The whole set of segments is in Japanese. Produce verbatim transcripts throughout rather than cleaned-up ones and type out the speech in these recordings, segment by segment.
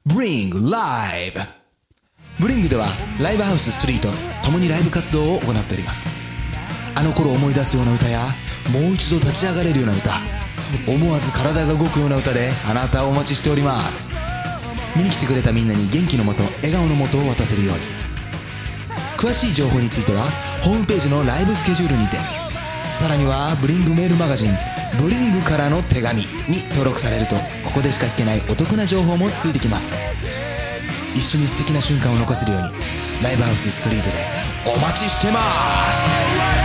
ブリングライブ。ブリングではライブハウス、ストリートともにライブ活動を行っております。あの頃思い出すような歌や、もう一度立ち上がれるような歌、思わず体が動くような歌であなたをお待ちしております。見に来てくれたみんなに元気のもと、笑顔のもとを渡せるように。詳しい情報についてはホームページのライブスケジュールにて、さらにはブリングメールマガジンブリングからの手紙に登録されると、ここでしか聞けないお得な情報もついてきます。一緒に素敵な瞬間を残せるように、ライブハウスストリートでお待ちしてます。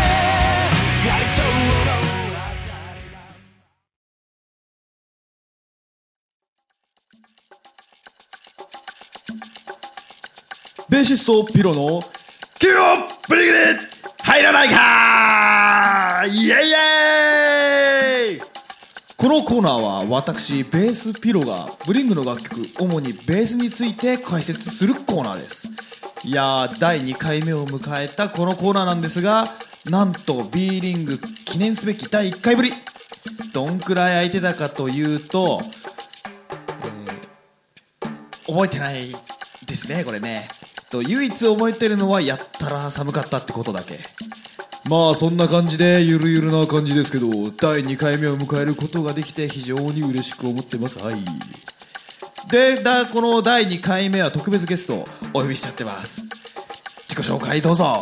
ベーシストピロのキューブリングで入らないかー、イエイイエイ。このコーナーは私ベースピロがブリングの楽曲、主にベースについて解説するコーナーです。いやー、だいにかいめを迎えたこのコーナーなんですが、なんと B リング記念すべきだいいっかいぶり。どんくらい空いてたかというと、えー、覚えてないですね、これね。と唯一覚えてるのは、やったら寒かったってことだけ。まあそんな感じでゆるゆるな感じですけど、だいにかいめを迎えることができて非常に嬉しく思ってます。はい。でだこのだいにかいめは特別ゲストをお呼びしちゃってます。自己紹介どうぞ。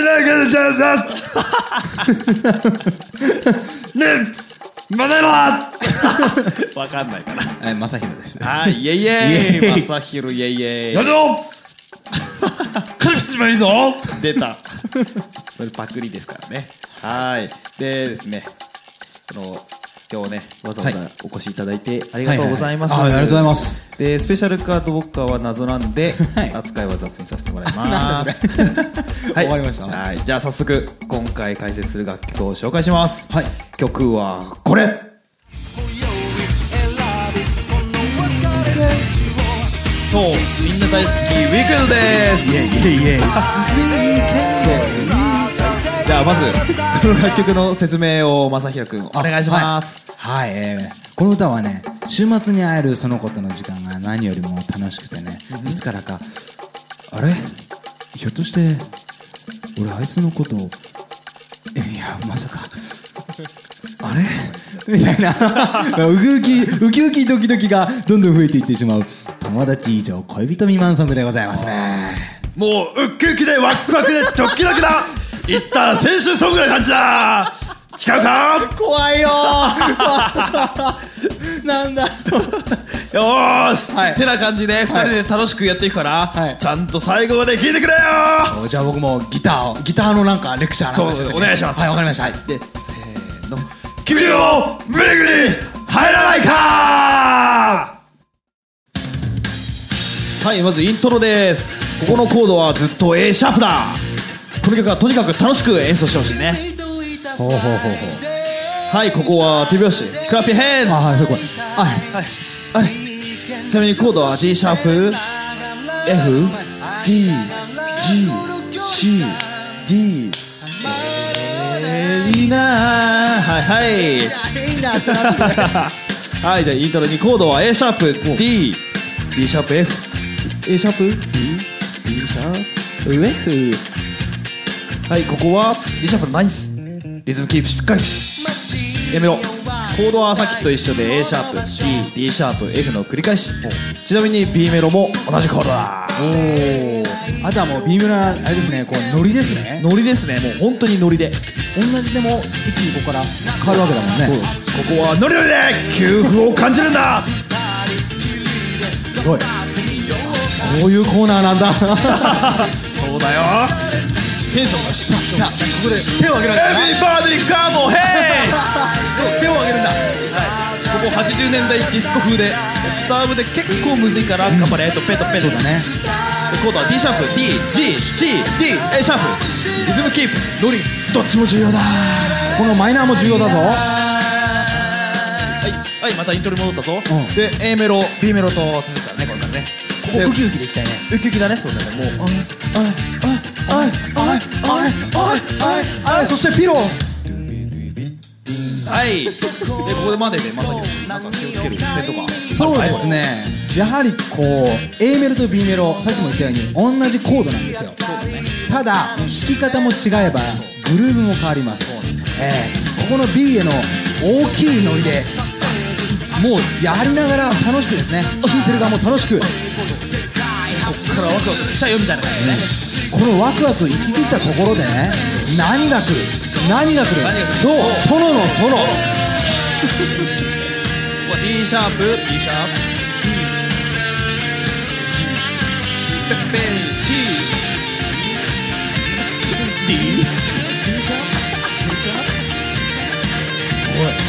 ねえまだろわかんないかな。 え、まさひろです。 はい、イエイイエイ。まさひろイエイイエイ。やろカルピスもいいぞ。出た。それパクリですからね。はい。でですね、あの今日ね、わざわざお越しいただいてありがとうございます。 はいはいはい、ありがとうございます。 でスペシャルカードウォッカーは謎なんで、はい、扱いは雑にさせてもらいます。はい、 わかりました。 はい、じゃあ早速今回解説する楽曲を紹介します。 はい、 曲はこれ。そう、みんな大好きウィークエンドです。イエイイエイイエイ。じゃあまずこの楽曲の説明を正弘くんお願いします。 はい、はい、えー、この歌はね、週末に会えるその子との時間が何よりも楽しくてね、うん、いつからか、あれひょっとして俺あいつのことを、いやまさかあれみたいなウキウキウキウキドキドキがどんどん増えていってしまう友達以上恋人未満ソングでございますね。 もうウキウキでワクワクでドキドキだ。いったら青春ソングな感じだ。違うか。 怖いよなんだよーし、はい、てな感じでふたりで楽しくやっていくから、はい、ちゃんと最後まで聴いてくれよ。 じゃあ僕もギターをギターのなんかレクチャーなんかそうお願いします。 はい、わかりました。はい、でせーの、君のブリングに入らないか。はい、まずイントロです。ここのコードはずっと A シャープだ。この曲はとにかく楽しく演奏してほしいね。 ほうほうほうほう。 はい、ここは手拍子クラッピーヘンズ。 あ、はい、そこはいはいはい。ちなみにコードは G シャープ F D G C D。 えー、いいなー。はいはい、いいなってなってはい、じゃあイントロにコードは A シャープ D D シャープ F A シャープ D D シャープ F。 はい、ここは D シャープナイス。リズムキープしっかり。A メロコードはさっきと一緒で A シャープ D D シャープ F の繰り返し。ちなみに B メロも同じコードだ。 おお。あとはもう B メロはあれですね、こうノリですね。 ノリですね、もう本当にノリで。 同じでも一気にここから変わるわけだもんね。 ここはノリノリで給付を感じるんだ。 すごい。こういうコーナーなんだ。 そうだよ。テンションがしさあ、ここで手を挙げるんだ。 Everybody come on hey。 手を挙げるんだ。はい、 ここはちじゅうねんだいディスコ風でオクターブで結構むずいから頑張れ。とペトペト。 そうだね。 コードは D シャープ D G C D A シャープ。リズムキープノリどっちも重要だ。 このマイナーも重要だぞ。はいはい、またイントロに戻ったぞ。うん、で A メロ B メロと続くからね、これからね。 ここウキウキでいきたいね。 ウキウキだね。そうだね。もうあいあいあいあいあいあいあい。そしてピロー。 はいでここまででまさになんか気をつける点とかそうですね、やはりこう A メロと B メロ、さっきも言ったように同じコードなんですよ。ただ弾き方も違えばグルーヴも変わります。えー、ここの B への大きいノリでもうやりながら楽しくですね、聴いてる側も楽しく、ここっからワクワクしちゃうよみたいな感じでね、 このワクワク行き切ったところでね、何が来る何が来る、そう殿のソロここ D シャープ D シャープ D G ペッペン C D D シャープ D シャープおい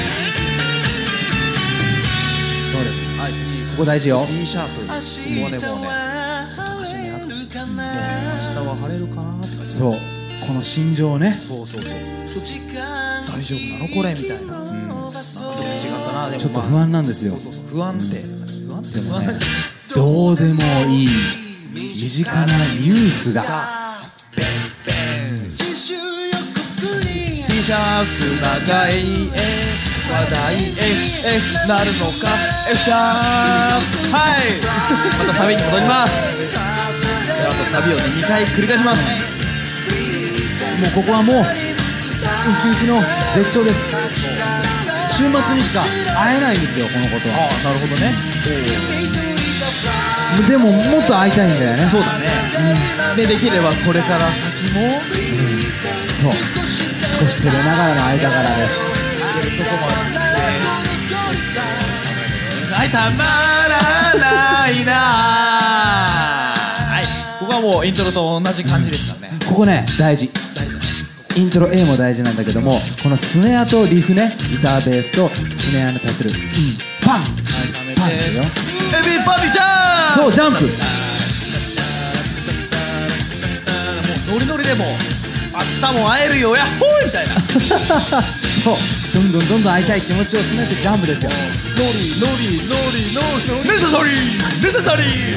そうです。 はい次ここ大事よ。 D シャープもうねもうね私ねあともう明日は晴れるかなって感じ。 そうこの心情ね、 そうそうそう大丈夫なのこれみたいな、うん、なんかちょっと違ったな。でも、まあ、 ちょっと不安なんですよ。 そうそうそう不安定、うん、不安定不安定、ね、 どうでもいい身近なニュースがベンベン T シャツ長い話題ええなるのかえシャーはいまたサビに戻ります。であとサビを、ね、にかい繰り返します。 もうここはもうウキウキの絶頂です。週末にしか会えないんですよこのことは。 ああなるほどね。 でももっと会いたいんだよね。 そうだね、うん、でできればこれから先も、うん、 そう少し照れながらの間柄です。 とこまではいたまらないなはい、ここはもうイントロと同じ感じですからね、 うん、ここね大事大事だね。 イントロ A も大事なんだけども、このスネアとリフね、ギターベースとスネアに対する、うん、パン、 はい、 パンですよ。 エビバディジャンプ、 そうジャンプ、 もうノリノリでも明日も会えるよやっほーみたいなそうどんどんどんどん会いたい気持ちを詰めてジャンプですよ。 ノリノリノリノリネセサリーネセサリー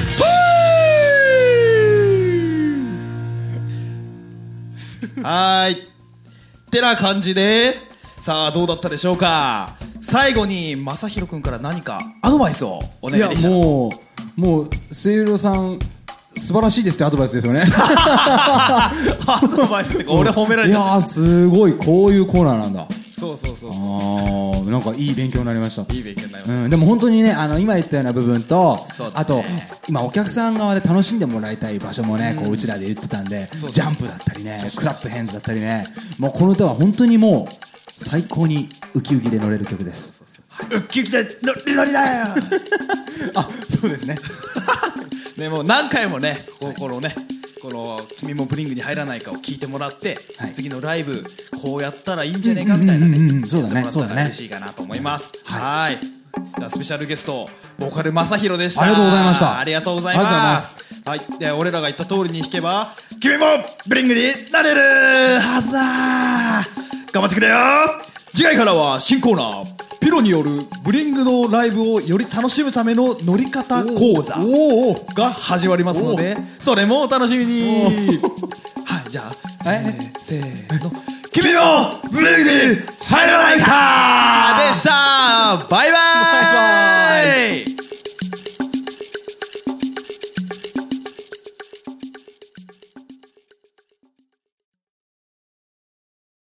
はーいってな感じで、さあどうだったでしょうか。最後に正弘君から何かアドバイスをお願いできたら。 いやもうもうせいろさん素晴らしいですってアドバイスですよねアドバイスってか俺褒められた。 いやーすごいこういうコーナーなんだ。 そうそうそうそう、 あーなんかいい勉強になりました。 いい勉強になりました、 うん、でも本当にねあの今言ったような部分と、 そうだね、 あと今お客さん側で楽しんでもらいたい場所もね、うん、こううちらで言ってたんで、ジャンプだったりねクラップヘンズだったりね、もうこの歌は本当にもう最高にウキウキで乗れる曲です。 ウキウキでノリノリだよあそうですねねもう何回もねここのねこの君もブリングに入らないかを聞いてもらって、はい、次のライブこうやったらいいんじゃねえかみたいなね、 そうだねそうだね嬉しいかなと思います。はい、じゃあスペシャルゲストボーカル正弘でした。 ありがとうございました。 ありがとうございます。はい、で俺らが言った通りに弾けば君もブリングになれるはずだ。頑張ってくれよ。次回からは新コーナーピロによるブリングのライブをより楽しむための乗り方講座が始まりますので、それもお楽しみに。はい、じゃあ、えー、せーの君もブリングに入ら